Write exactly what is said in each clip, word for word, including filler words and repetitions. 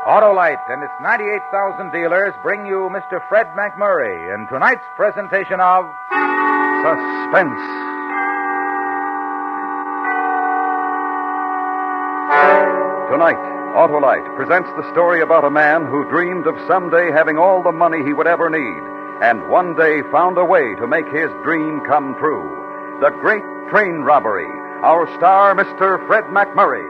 Autolite and its ninety-eight thousand dealers bring you Mister Fred McMurray in tonight's presentation of Suspense. Tonight, Autolite presents the story about a man who dreamed of someday having all the money he would ever need, and one day found a way to make his dream come true. The Great Train Robbery. Our star, Mister Fred McMurray.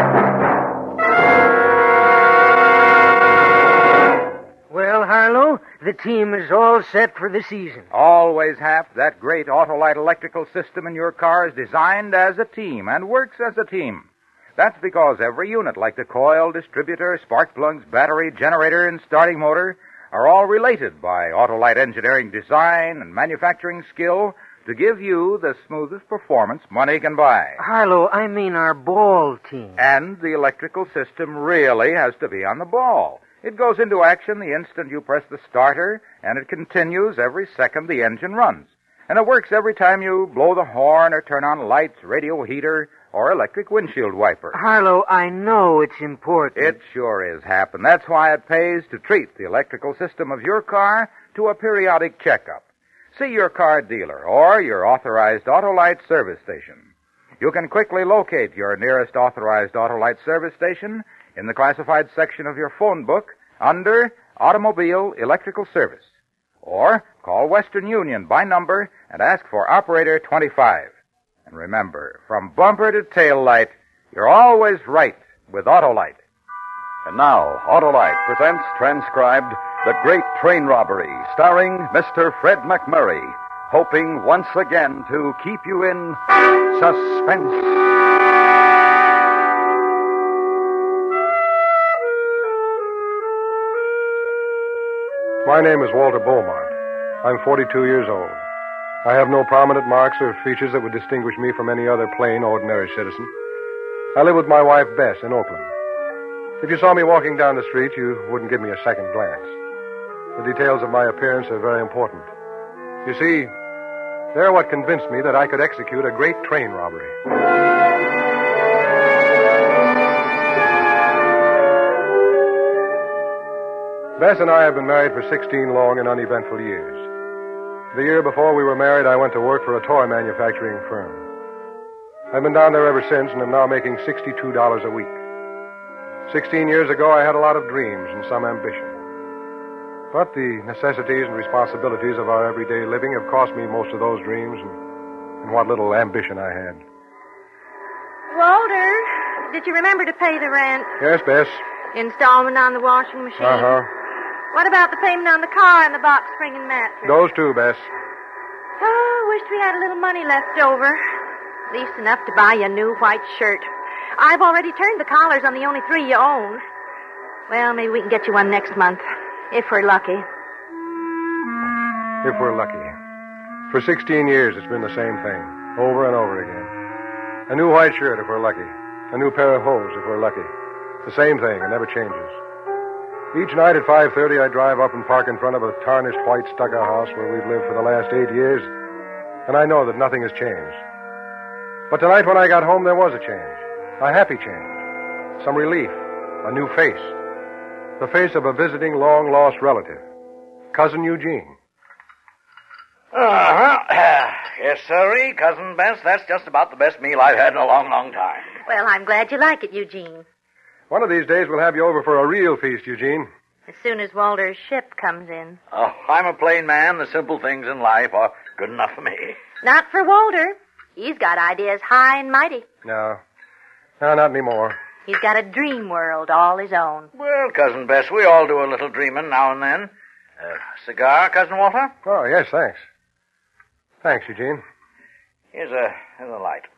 Well, Harlow, the team is all set for the season. Always Hap. That great Autolite electrical system in your car is designed as a team and works as a team. That's because every unit, like the coil, distributor, spark plugs, battery, generator, and starting motor, are all related by Autolite engineering design and manufacturing skill to give you the smoothest performance money can buy. Harlow, I mean our ball team. And the electrical system really has to be on the ball. It goes into action the instant you press the starter, and it continues every second the engine runs. And it works every time you blow the horn or turn on lights, radio heater, or electric windshield wiper. Harlow, I know it's important. It sure is, Hap, and that's why it pays to treat the electrical system of your car to a periodic checkup. See your car dealer or your authorized Autolite service station. You can quickly locate your nearest authorized Autolite service station in the classified section of your phone book under Automobile Electrical Service. Or call Western Union by number and ask for Operator twenty-five. And remember, from bumper to tail light, you're always right with Autolite. And now, Autolite presents transcribed The Great Train Robbery, starring Mister Fred McMurray, hoping once again to keep you in suspense. My name is Walter Beaumont. I'm forty-two years old. I have no prominent marks or features that would distinguish me from any other plain, ordinary citizen. I live with my wife, Bess, in Oakland. If you saw me walking down the street, you wouldn't give me a second glance. The details of my appearance are very important. You see, they're what convinced me that I could execute a great train robbery. Bess and I have been married for sixteen long and uneventful years. The year before we were married, I went to work for a toy manufacturing firm. I've been down there ever since and am now making sixty-two dollars a week. Sixteen years ago, I had a lot of dreams and some ambition. But the necessities and responsibilities of our everyday living have cost me most of those dreams and, and what little ambition I had. Walter, did you remember to pay the rent? Yes, Bess. Installment on the washing machine? Uh-huh. What about the payment on the car and the box spring and mattress? Those two, Bess. Oh, wished we had a little money left over. At least enough to buy you a new white shirt. I've already turned the collars on the only three you own. Well, maybe we can get you one next month, if we're lucky. If we're lucky. For sixteen years, it's been the same thing, over and over again. A new white shirt, if we're lucky. A new pair of hose, if we're lucky. The same thing, it never changes. Each night at five thirty, I drive up and park in front of a tarnished white stucco house where we've lived for the last eight years, and I know that nothing has changed. But tonight when I got home, there was a change. A happy change. Some relief. A new face. The face of a visiting long-lost relative. Cousin Eugene. Uh-huh. Yes, sirree, Cousin Bess. That's just about the best meal I've had in a long, long time. Well, I'm glad you like it, Eugene. One of these days we'll have you over for a real feast, Eugene. As soon as Walter's ship comes in. Oh, I'm a plain man. The simple things in life are good enough for me. Not for Walter. He's got ideas high and mighty. No. No, not anymore. He's got a dream world all his own. Well, Cousin Bess, we all do a little dreaming now and then. Uh, cigar, Cousin Walter? Oh, yes, thanks. Thanks, Eugene. Here's a, here's a light.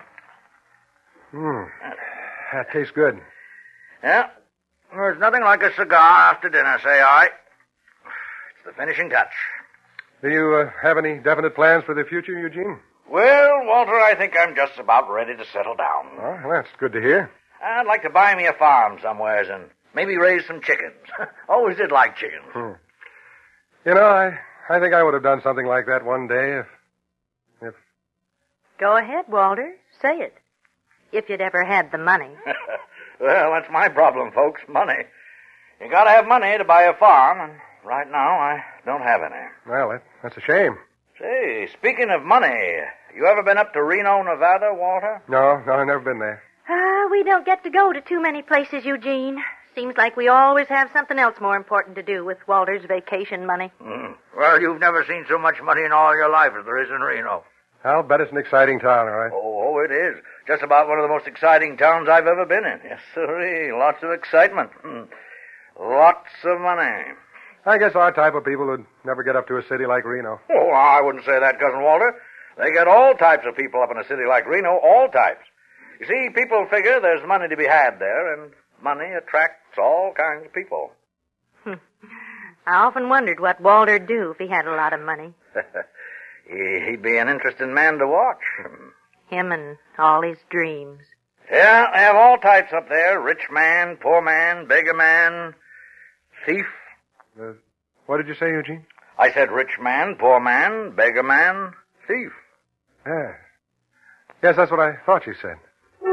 Hmm. That tastes good. Yeah. There's nothing like a cigar after dinner, say I. It's the finishing touch. Do you uh, have any definite plans for the future, Eugene? Well, Walter, I think I'm just about ready to settle down. Oh, well, that's good to hear. I'd like to buy me a farm somewheres and maybe raise some chickens. Always did like chickens. Hmm. You know, I, I think I would have done something like that one day if... if... Go ahead, Walter. Say it. If you'd ever had the money. Well, that's my problem, folks, money. You gotta have money to buy a farm, and right now I don't have any. Well, that, that's a shame. Say, speaking of money, you ever been up to Reno, Nevada, Walter? No, no, I've never been there. Ah, we don't get to go to too many places, Eugene. Seems like we always have something else more important to do with Walter's vacation money. Mm. Well, you've never seen so much money in all your life as there is in Reno. I'll bet it's an exciting town, all right? Oh, oh, it is. Just about one of the most exciting towns I've ever been in. Yes, sirree. Lots of excitement. Mm. Lots of money. I guess our type of people would never get up to a city like Reno. Oh, I wouldn't say that, Cousin Walter. They get all types of people up in a city like Reno, all types. You see, people figure there's money to be had there, and money attracts all kinds of people. I often wondered what Walter'd do if he had a lot of money. He'd be an interesting man to watch. Him and all his dreams. Yeah, they have all types up there. Rich man, poor man, beggar man, thief. Uh, what did you say, Eugene? I said rich man, poor man, beggar man, thief. Yes. Yes, that's what I thought you said.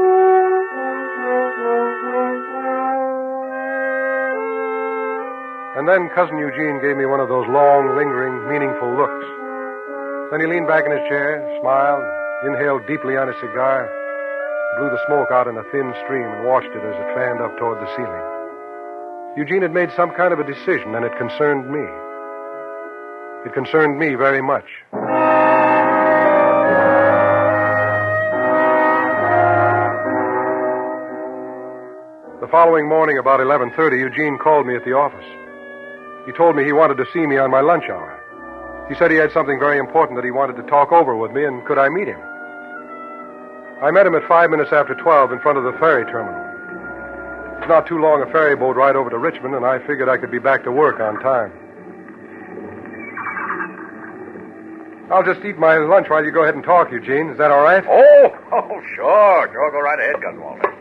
And then Cousin Eugene gave me one of those long, lingering, meaningful looks. Then he leaned back in his chair, smiled, inhaled deeply on his cigar, blew the smoke out in a thin stream and watched it as it fanned up toward the ceiling. Eugene had made some kind of a decision, and it concerned me. It concerned me very much. The following morning, about eleven thirty, Eugene called me at the office. He told me he wanted to see me on my lunch hour. He said he had something very important that he wanted to talk over with me, and could I meet him? I met him at five minutes after twelve in front of the ferry terminal. It's not too long a ferry boat ride over to Richmond, and I figured I could be back to work on time. I'll just eat my lunch while you go ahead and talk, Eugene. Is that all right? Oh, oh, sure. Sure, go right ahead, Cousin Walter.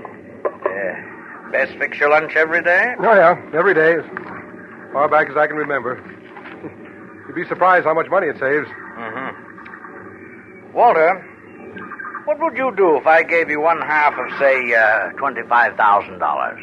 Uh, best fix your lunch every day? Oh, yeah. Every day, as far back as I can remember. You'd be surprised how much money it saves. Mm-hmm. Walter, what would you do if I gave you one half of, say, uh, twenty-five thousand dollars?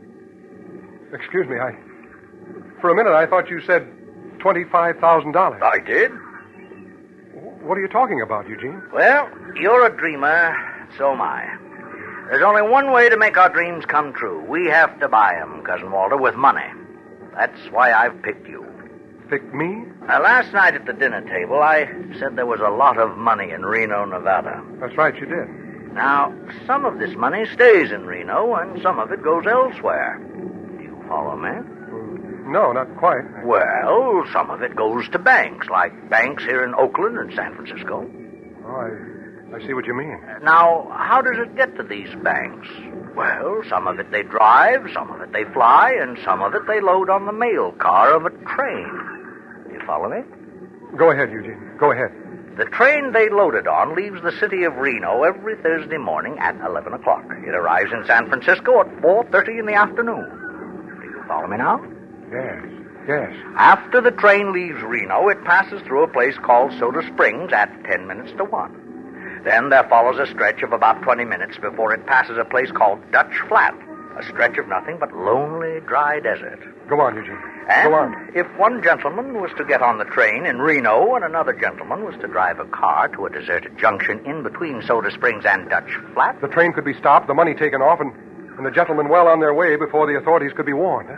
Excuse me, I... For a minute, I thought you said twenty-five thousand dollars. I did. What are you talking about, Eugene? Well, you're a dreamer, so am I. There's only one way to make our dreams come true. We have to buy 'em, Cousin Walter, with money. That's why I've picked you. Picked me? Now, last night at the dinner table, I said there was a lot of money in Reno, Nevada. That's right, you did. Now, some of this money stays in Reno, and some of it goes elsewhere. Do you follow me? No, not quite. Well, some of it goes to banks, like banks here in Oakland and San Francisco. Oh, I, I see what you mean. Now, how does it get to these banks? Well, some of it they drive, some of it they fly, and some of it they load on the mail car of a train. Do you follow me? Go ahead, Eugene. Go ahead. The train they loaded on leaves the city of Reno every Thursday morning at eleven o'clock. It arrives in San Francisco at four thirty in the afternoon. Do you follow me now? Yes, yes. After the train leaves Reno, it passes through a place called Soda Springs at ten minutes to one. Then there follows a stretch of about twenty minutes before it passes a place called Dutch Flat, a stretch of nothing but lonely, dry desert. Go on, Eugene. And Go on. if one gentleman was to get on the train in Reno and another gentleman was to drive a car to a deserted junction in between Soda Springs and Dutch Flat... The train could be stopped, the money taken off, and, and the gentlemen well on their way before the authorities could be warned.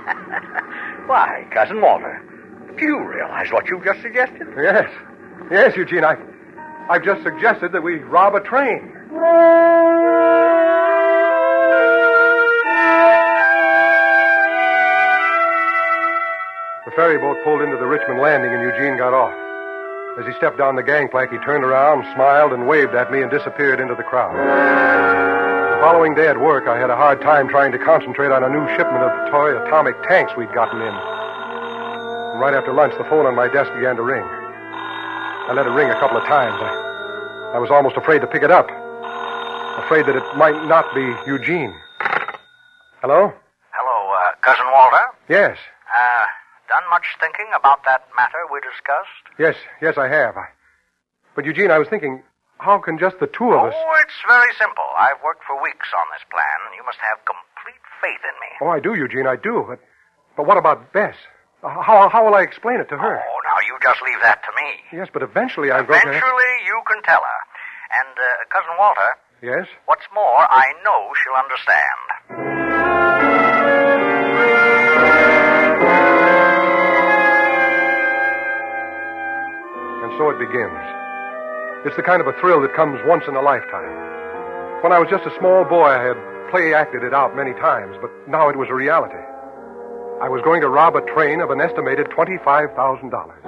Why, Cousin Walter, do you realize what you've just suggested? Yes. Yes, Eugene, I, I've just suggested that we rob a train. The ferry boat pulled into the Richmond landing, and Eugene got off. As he stepped down the gangplank, he turned around, smiled, and waved at me and disappeared into the crowd. The following day at work, I had a hard time trying to concentrate on a new shipment of toy atomic tanks we'd gotten in. And right after lunch, the phone on my desk began to ring. I let it ring a couple of times. I, I was almost afraid to pick it up. Afraid that it might not be Eugene. Hello? Hello, uh, Cousin Walter? Yes. Uh, done much thinking about that matter we discussed? Yes, yes, I have. I... But, Eugene, I was thinking, how can just the two of us... Oh, it's very simple. I've worked for weeks on this plan, and you must have complete faith in me. Oh, I do, Eugene, I do. But, but what about Bess? How, how will I explain it to her? Oh, now you just leave that to me. Yes, but eventually I'm going to... Eventually you can tell her. And, uh, Cousin Walter... Yes? What's more, I know she'll understand. And so it begins. It's the kind of a thrill that comes once in a lifetime. When I was just a small boy, I had play-acted it out many times, but now it was a reality. I was going to rob a train of an estimated twenty-five thousand dollars.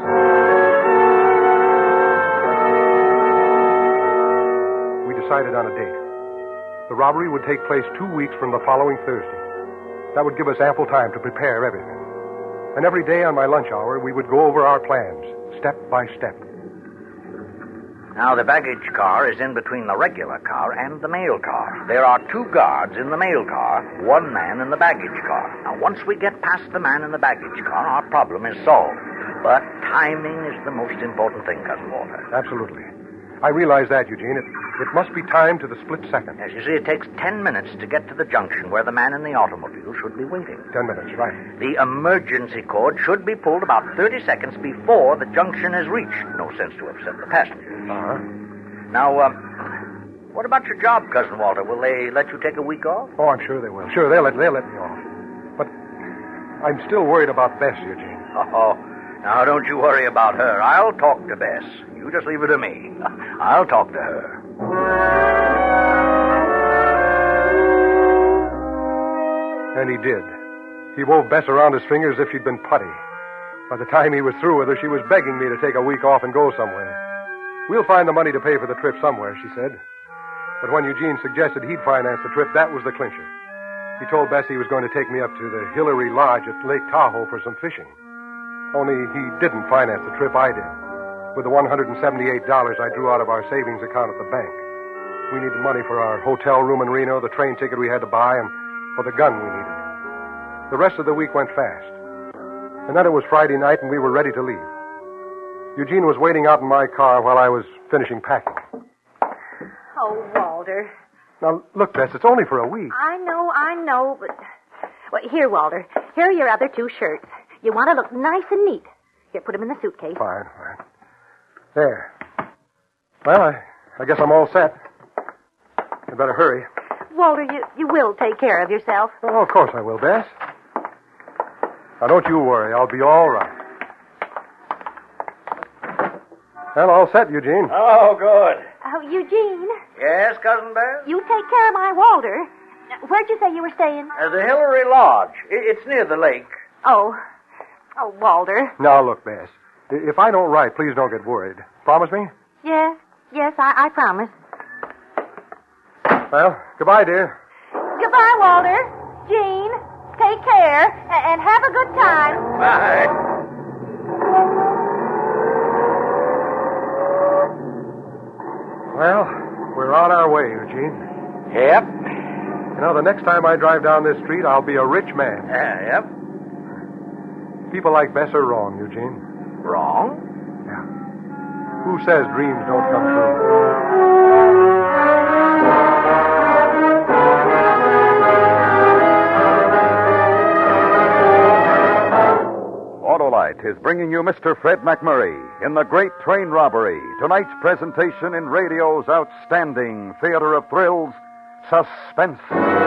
We decided on a date. The robbery would take place two weeks from the following Thursday. That would give us ample time to prepare everything. And every day on my lunch hour, we would go over our plans, step by step. Now, the baggage car is in between the regular car and the mail car. There are two guards in the mail car, one man in the baggage car. Now, once we get past the man in the baggage car, our problem is solved. But timing is the most important thing, Cousin Walter. Absolutely. I realize that, Eugene. It, it must be timed to the split second. As you see, it takes ten minutes to get to the junction where the man in the automobile should be waiting. Ten minutes, right. The emergency cord should be pulled about thirty seconds before the junction is reached. No sense to upset the passengers. Uh-huh. Now, um, what about your job, Cousin Walter? Will they let you take a week off? Oh, I'm sure they will. Sure, they'll let, they'll let me off. But I'm still worried about Bess, Eugene. Oh, now don't you worry about her. I'll talk to Bess. You just leave it to me. I'll talk to her. And he did. He wove Bess around his finger as if she'd been putty. By the time he was through with her, she was begging me to take a week off and go somewhere. We'll find the money to pay for the trip somewhere, she said. But when Eugene suggested he'd finance the trip, that was the clincher. He told Bess he was going to take me up to the Hillary Lodge at Lake Tahoe for some fishing. Only he didn't finance the trip, I did. With the one hundred seventy-eight dollars I drew out of our savings account at the bank. We needed money for our hotel room in Reno, the train ticket we had to buy, and for the gun we needed. The rest of the week went fast. And then it was Friday night, and we were ready to leave. Eugene was waiting out in my car while I was finishing packing. Oh, Walter. Now, look, Bess, it's only for a week. I know, I know, but... Well, here, Walter. Here are your other two shirts. You want to look nice and neat. Here, put them in the suitcase. Fine, fine. There. Well, I, I guess I'm all set. I'd better hurry. Walter, you, you will take care of yourself. Oh, of course I will, Bess. Now, don't you worry. I'll be all right. Well, all set, Eugene. Oh, good. Oh, Eugene. Yes, Cousin Bess? You take care of my Walter. Where'd you say you were staying? Uh, the Hillary Lodge. I- It's near the lake. Oh. Oh, Walter. Now, look, Bess. If I don't write, please don't get worried. Promise me? Yes, yes, I, I promise. Well, goodbye, dear. Goodbye, Walter. Jean, take care, and, and have a good time. Bye. Well, we're on our way, Eugene. Yep. You know, the next time I drive down this street, I'll be a rich man. Uh, yep. People like Bess are wrong, Eugene. Wrong? Yeah. Who says dreams don't come true? Autolite is bringing you Mister Fred McMurray in The Great Train Robbery, tonight's presentation in radio's outstanding theater of thrills, Suspense.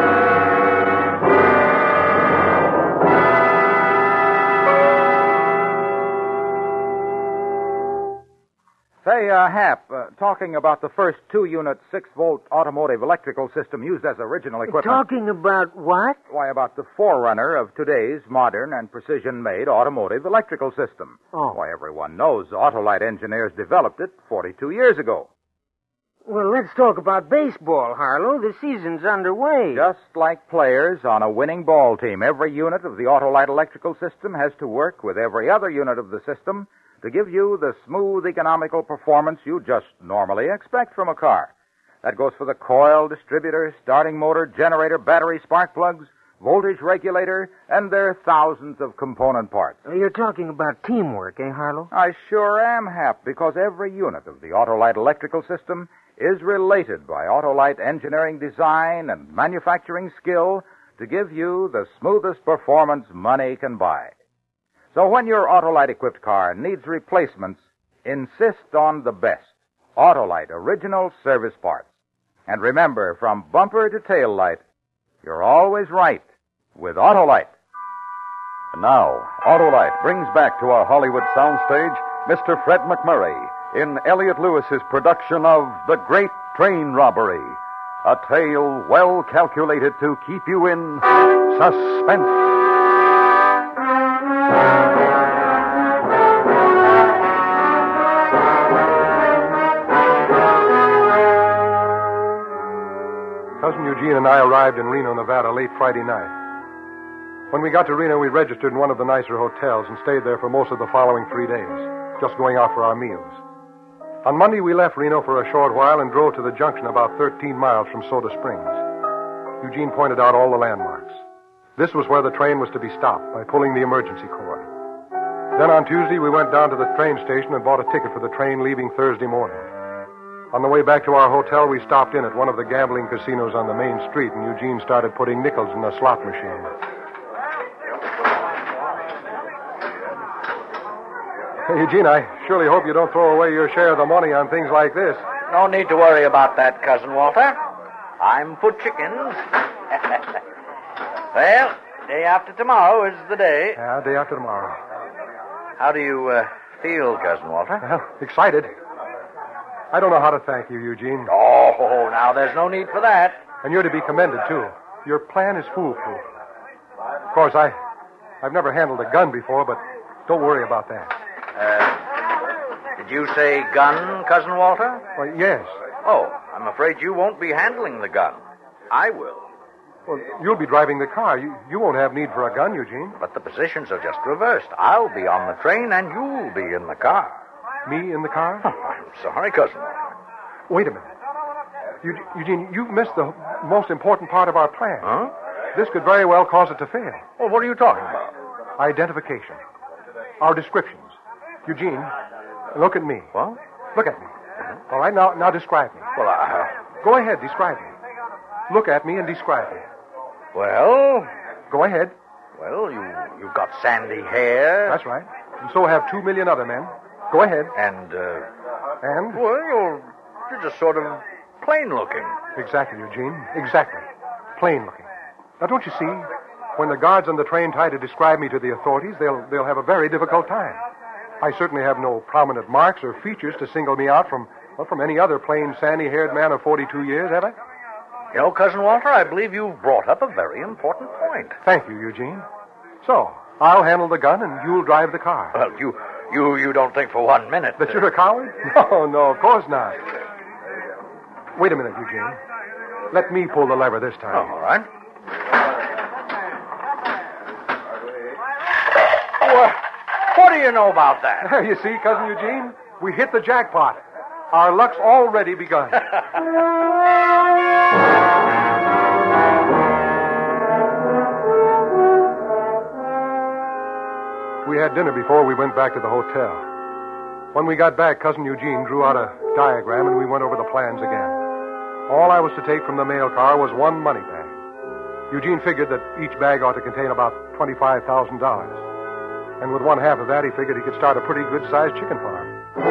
Say, uh, Hap, uh, talking about the first two-unit six-volt automotive electrical system used as original equipment. Talking about what? Why, about the forerunner of today's modern and precision-made automotive electrical system. Oh. Why, everyone knows Autolite engineers developed it forty-two years ago. Well, let's talk about baseball, Harlow. The season's underway. Just like players on a winning ball team, every unit of the Autolite electrical system has to work with every other unit of the system to give you the smooth, economical performance you just normally expect from a car. That goes for the coil, distributor, starting motor, generator, battery, spark plugs, voltage regulator, and their thousands of component parts. Uh, You're talking about teamwork, eh, Harlow? I sure am, Hap, because every unit of the Autolite electrical system is related by Autolite engineering design and manufacturing skill to give you the smoothest performance money can buy. So when your Autolite-equipped car needs replacements, insist on the best Autolite original service parts. And remember, from bumper to tail light, you're always right with Autolite. And now, Autolite brings back to our Hollywood soundstage Mister Fred McMurray in Elliot Lewis's production of The Great Train Robbery, a tale well calculated to keep you in suspense. Cousin Eugene and I arrived in Reno, Nevada late Friday night. When we got to Reno, we registered in one of the nicer hotels and stayed there for most of the following three days, just going out for our meals. On Monday, we left Reno for a short while and drove to the junction about thirteen miles from Soda Springs. Eugene pointed out all the landmarks. This was where the train was to be stopped by pulling the emergency cord. Then on Tuesday, we went down to the train station and bought a ticket for the train leaving Thursday morning. On the way back to our hotel, we stopped in at one of the gambling casinos on the main street, and Eugene started putting nickels in the slot machine. Hey, Eugene, I surely hope you don't throw away your share of the money on things like this. No need to worry about that, Cousin Walter. I'm for chickens. Well, day after tomorrow is the day. Yeah, day after tomorrow. How do you uh, feel, Cousin Walter? Well, excited. I don't know how to thank you, Eugene. Oh, now there's no need for that. And you're to be commended, too. Your plan is foolproof. Of course, I, I've never handled a gun before, but don't worry about that. Uh, did you say gun, Cousin Walter? Well, yes. Oh, I'm afraid you won't be handling the gun. I will. Well, you'll be driving the car. You, you won't have need for a gun, Eugene. But the positions are just reversed. I'll be on the train, and you'll be in the car. Me in the car? Oh, I'm sorry, Cousin. Wait a minute. Eugene, you've missed the most important part of our plan. Huh? This could very well cause it to fail. Well, what are you talking about? Identification. Our descriptions. Eugene, look at me. What? Look at me. All right, now now describe me. Well, I... Go ahead, describe me. Look at me and describe me. Well... Go ahead. Well, you, you've got sandy hair. That's right. And so have two million other men. Go ahead. And, uh... And? Well, you're, you're just sort of plain looking. Exactly, Eugene. Exactly. Plain looking. Now, don't you see? When the guards on the train try to describe me to the authorities, they'll they'll have a very difficult time. I certainly have no prominent marks or features to single me out from, well, from any other plain, sandy-haired man of forty-two years, have I? You know, Cousin Walter, I believe you've brought up a very important point. Thank you, Eugene. So, I'll handle the gun and you'll drive the car. Well, you you you don't think for one minute that you're a coward? No, no, of course not. Wait a minute, Eugene. Let me pull the lever this time. Oh, all right. What, what do you know about that? You see, Cousin Eugene, we hit the jackpot. Our luck's already begun. We had dinner before we went back to the hotel. When we got back, Cousin Eugene drew out a diagram and we went over the plans again. All I was to take from the mail car was one money bag. Eugene figured that each bag ought to contain about twenty-five thousand dollars. And with one half of that, he figured he could start a pretty good-sized chicken farm.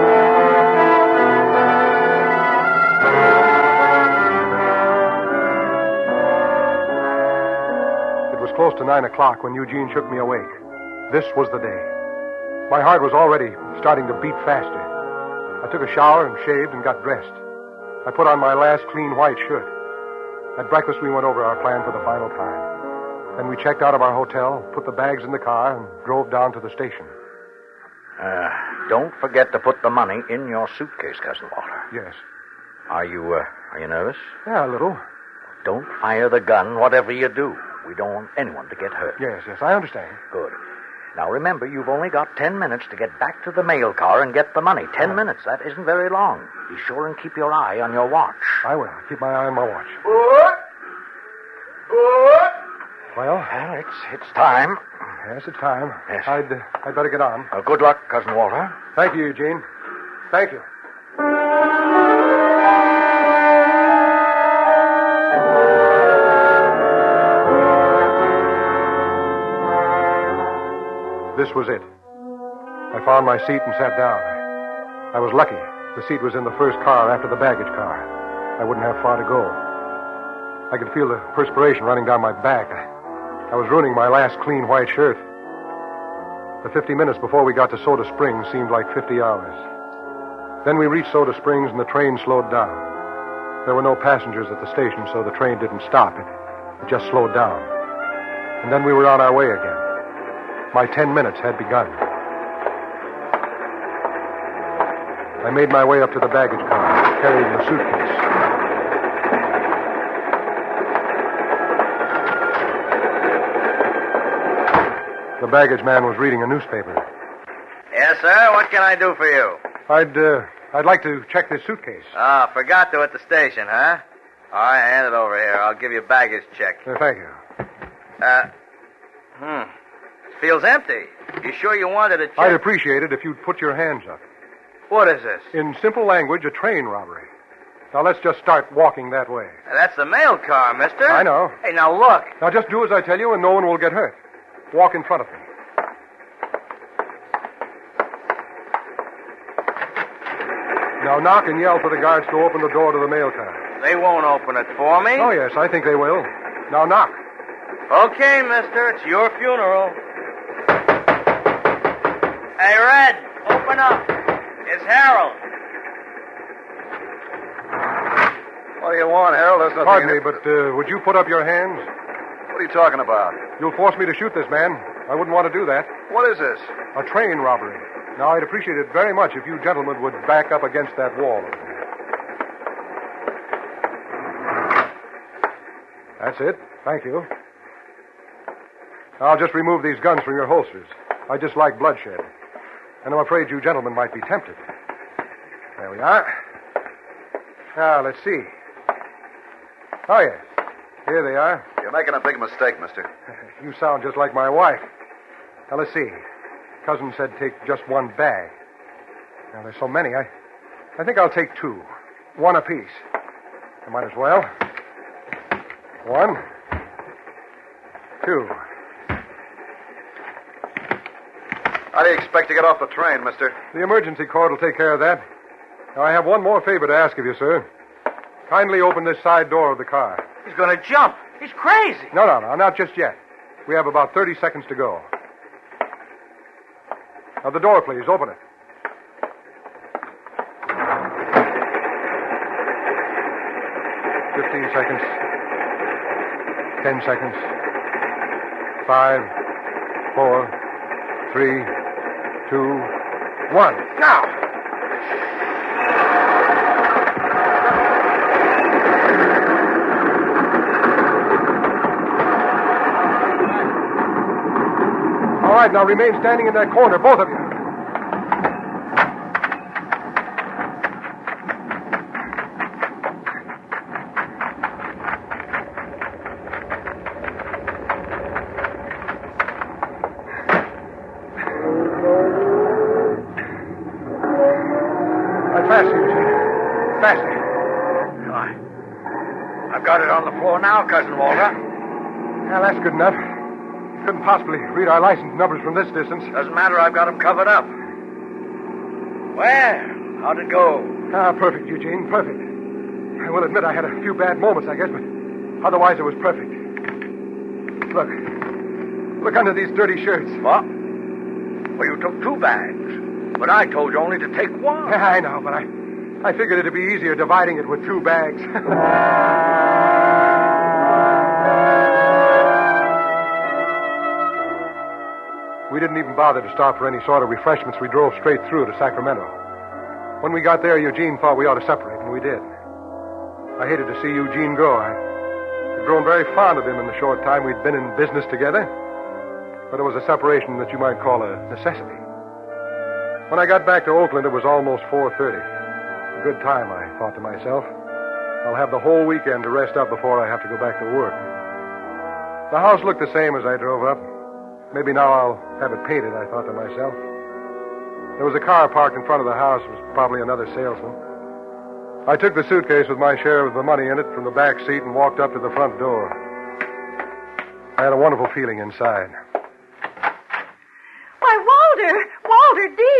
It was close to nine o'clock when Eugene shook me awake. This was the day. My heart was already starting to beat faster. I took a shower and shaved and got dressed. I put on my last clean white shirt. At breakfast, we went over our plan for the final time. Then we checked out of our hotel, put the bags in the car, and drove down to the station. Uh, don't forget to put the money in your suitcase, Cousin Walter. Yes. Are you, uh, are you nervous? Yeah, a little. Don't fire the gun, whatever you do. We don't want anyone to get hurt. Yes, yes, I understand. Good. Now, remember, you've only got ten minutes to get back to the mail car and get the money. Ten oh. minutes. That isn't very long. Be sure and keep your eye on your watch. I will. Keep my eye on my watch. Good. Good. Well, well it's it's time. Yes, it's time. Yes. I'd, uh, I'd better get on. Uh, good luck, Cousin Walter. Thank you, Eugene. Thank you. this was it. I found my seat and sat down. I was lucky. The seat was in the first car after the baggage car. I wouldn't have far to go. I could feel the perspiration running down my back. I, I was ruining my last clean white shirt. The fifty minutes before we got to Soda Springs seemed like fifty hours. Then we reached Soda Springs and the train slowed down. There were no passengers at the station, so the train didn't stop. It, it just slowed down. And then we were on our way again. My ten minutes had begun. I made my way up to the baggage car, carrying the suitcase. The baggage man was reading a newspaper. Yes, sir. What can I do for you? I'd, uh, I'd like to check this suitcase. Ah, forgot to at the station, huh? All right, hand it over here. I'll give you a baggage check. Uh, thank you. Uh, hmm. It feels empty. You sure you wanted a check? I'd appreciate it if you'd put your hands up. What is this? In simple language, a train robbery. Now, let's just start walking that way. That's the mail car, mister. I know. Hey, now look. Now, just do as I tell you, and no one will get hurt. Walk in front of me. Now, knock and yell for the guards to open the door to the mail car. They won't open it for me. Oh, yes, I think they will. Now, knock. Okay, mister. It's your funeral. Hey, Red, open up. It's Harold. What do you want, Harold? There's nothing... Pardon me, in it. but uh, would you put up your hands? What are you talking about? You'll force me to shoot this man. I wouldn't want to do that. What is this? A train robbery. Now, I'd appreciate it very much if you gentlemen would back up against that wall over there. That's it. Thank you. I'll just remove these guns from your holsters. I dislike bloodshed. And I'm afraid you gentlemen might be tempted. There we are. Now, let's see. Oh, yes. Here they are. You're making a big mistake, mister. You sound just like my wife. Now, let's see. Cousin said take just one bag. Now, there's so many. I, I think I'll take two. One apiece. I might as well. One. Two. How do you expect to get off the train, mister? The emergency cord will take care of that. Now, I have one more favor to ask of you, sir. Kindly open this side door of the car. He's going to jump. He's crazy. No, no, no, not just yet. We have about thirty seconds to go. Now, the door, please. Open it. Fifteen seconds. Ten seconds. Five, four, three, two, one. Now! All right, now remain standing in that corner, both of you. Faster, Eugene. Faster. I, I've got it on the floor now, Cousin Walter. Well, that's good enough. Couldn't possibly read our license numbers from this distance. Doesn't matter, I've got them covered up. Well, how'd it go? Ah, perfect, Eugene, perfect. I will admit I had a few bad moments, I guess, but otherwise it was perfect. Look. Look under these dirty shirts. What? Well, you took two bags. But I told you only to take one. Yeah, I know, but I, I figured it'd be easier dividing it with two bags. We didn't even bother to stop for any sort of refreshments. We drove straight through to Sacramento. When we got there, Eugene thought we ought to separate, and we did. I hated to see Eugene go. I had grown very fond of him in the short time we'd been in business together. But it was a separation that you might call a necessity. When I got back to Oakland, it was almost four thirty. A good time, I thought to myself. I'll have the whole weekend to rest up before I have to go back to work. The house looked the same as I drove up. Maybe now I'll have it painted, I thought to myself. There was a car parked in front of the house. It was probably another salesman. I took the suitcase with my share of the money in it from the back seat and walked up to the front door. I had a wonderful feeling inside. Why,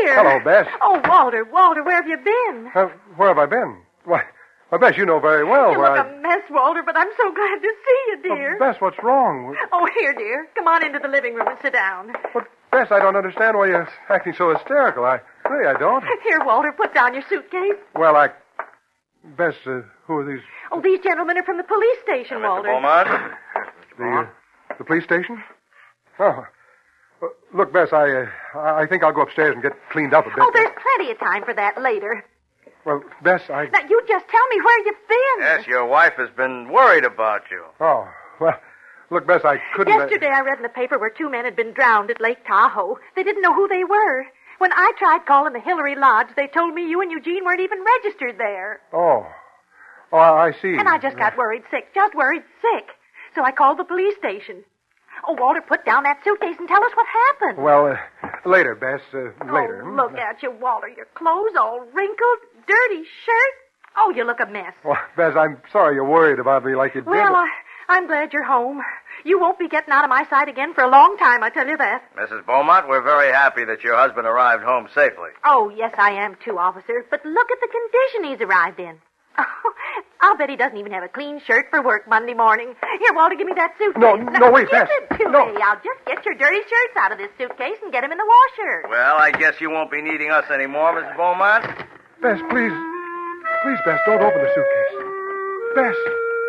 dear. Hello, Bess. Oh, Walter, Walter, where have you been? Uh, where have I been? Why, why, Bess, you know very well You where look I... a mess, Walter, but I'm so glad to see you, dear. Oh, Bess, what's wrong? Oh, here, dear. Come on into the living room and sit down. But, Bess, I don't understand why you're acting so hysterical. I really, I don't. Here, Walter, put down your suitcase. Well, I... Bess, uh, who are these? Oh, these gentlemen are from the police station, Mister Walter. Beaumont. The, uh, the police station? Oh. Uh, look, Bess, I, uh, I think I'll go upstairs and get cleaned up a bit. Oh, there's plenty of time for that later. Well, Bess, I... Now, you just tell me where you've been. Yes, your wife has been worried about you. Oh, well, look, Bess, I couldn't... Yesterday I read in the paper where two men had been drowned at Lake Tahoe. They didn't know who they were. When I tried calling the Hillary Lodge, they told me you and Eugene weren't even registered there. Oh. Oh, I see. And I just got worried sick, just worried sick. So I called the police station. Oh, Walter, put down that suitcase and tell us what happened. Well, uh, later, Bess, uh, later. Oh, look at you, Walter. Your clothes all wrinkled, dirty shirt. Oh, you look a mess. Well, Bess, I'm sorry you're worried about me like you did. Well, I, I'm glad you're home. You won't be getting out of my sight again for a long time, I tell you that. Missus Beaumont, we're very happy that your husband arrived home safely. Oh, yes, I am too, officer. But look at the condition he's arrived in. Oh, I'll bet he doesn't even have a clean shirt for work Monday morning. Here, Walter, give me that suitcase. No, Now, no, wait, give Bess. it to No. me. I'll just get your dirty shirts out of this suitcase and get them in the washer. Well, I guess you won't be needing us anymore, Missus Beaumont. Bess, please. Please, Bess, don't open the suitcase. Bess,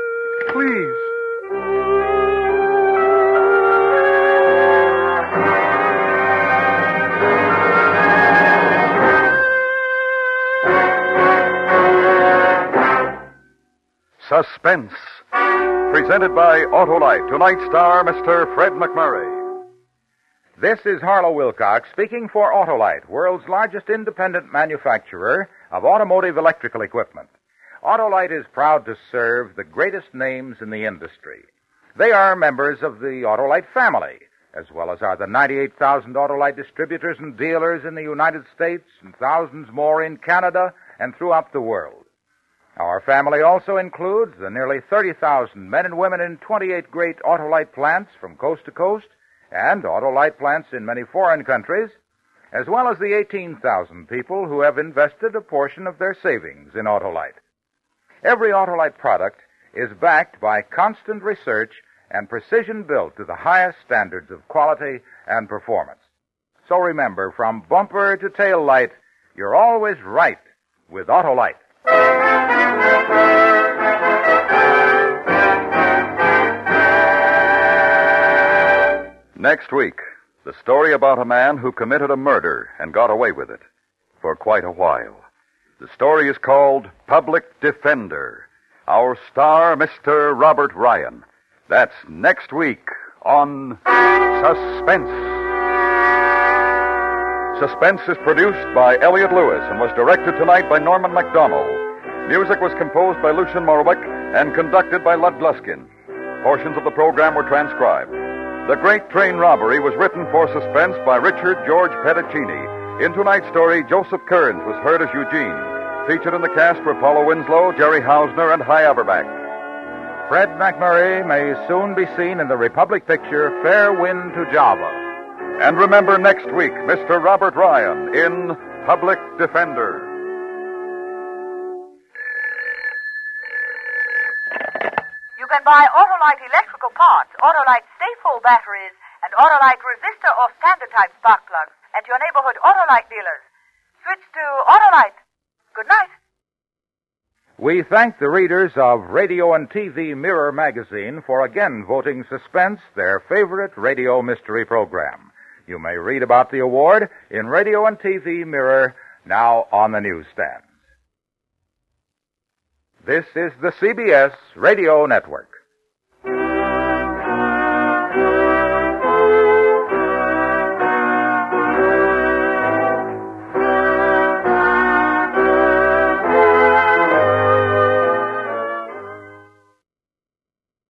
please. Suspense. Presented by Autolite. Tonight's star, Mister Fred McMurray. This is Harlow Wilcox speaking for Autolite, world's largest independent manufacturer of automotive electrical equipment. Autolite is proud to serve the greatest names in the industry. They are members of the Autolite family, as well as are the ninety-eight thousand Autolite distributors and dealers in the United States and thousands more in Canada and throughout the world. Our family also includes the nearly thirty thousand men and women in twenty-eight great Autolite plants from coast to coast and Autolite plants in many foreign countries, as well as the eighteen thousand people who have invested a portion of their savings in Autolite. Every Autolite product is backed by constant research and precision built to the highest standards of quality and performance. So remember, from bumper to tail light, you're always right with Autolite. Next week, the story about a man who committed a murder and got away with it for quite a while. The story is called Public Defender. Our star, Mister Robert Ryan. That's next week on Suspense. Suspense is produced by Elliot Lewis and was directed tonight by Norman MacDonald. Music was composed by Lucian Morowick and conducted by Lud Gluskin. Portions of the program were transcribed. The Great Train Robbery was written for Suspense by Richard George Pettacini. In tonight's story, Joseph Kearns was heard as Eugene. Featured in the cast were Paula Winslow, Jerry Hausner, and Hy Averback. Fred McMurray may soon be seen in the Republic picture Fair Wind to Java. And remember next week, Mister Robert Ryan in Public Defender. You can buy Autolite electrical parts, Autolite stay-full batteries, and Autolite resistor or standard type spark plugs at your neighborhood Autolite dealers. Switch to Autolite. Good night. We thank the readers of Radio and T V Mirror magazine for again voting Suspense their favorite radio mystery program. You may read about the award in Radio and T V Mirror, now on the newsstands. This is the C B S Radio Network.